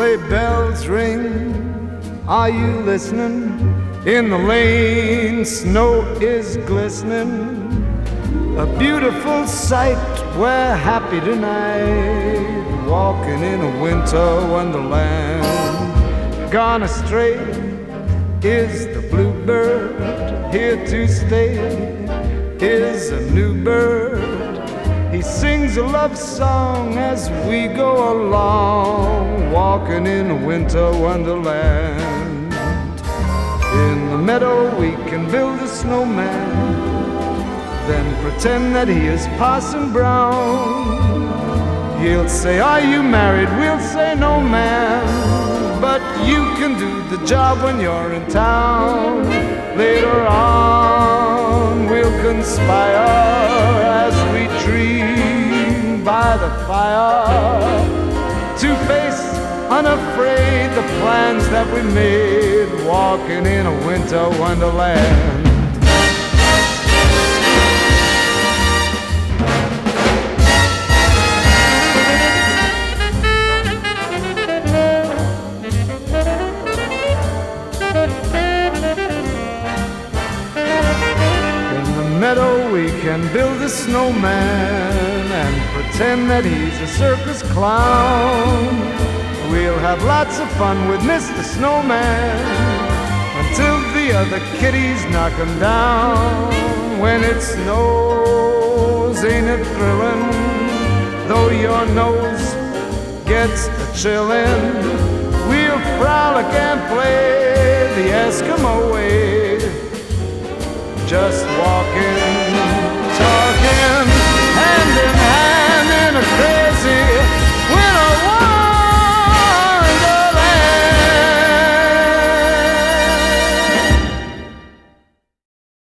sleigh bells ring. Are you listening? In the lane, snow is glistening. A beautiful sight, we're happy tonight, walking in a winter wonderland. Gone astray is the bluebird, here to stay is a new bird. He sings a love song as we go along, walking in a winter wonderland. In the meadow we can build a snowman, then pretend that he is Parson Brown. He'll say, are you married? We'll say, no, ma'am. But you can do the job when you're in town. Later on we'll conspire as we dream by the fire, to face unafraid the plans that we made, walking in a winter wonderland. Meadow we can build a snowman and pretend that he's a circus clown. We'll have lots of fun with Mr. Snowman until the other kitties knock him down. When it snows, ain't it thrilling? Though your nose gets a chillin', we'll frolic and play the Eskimo way, just walking, talking.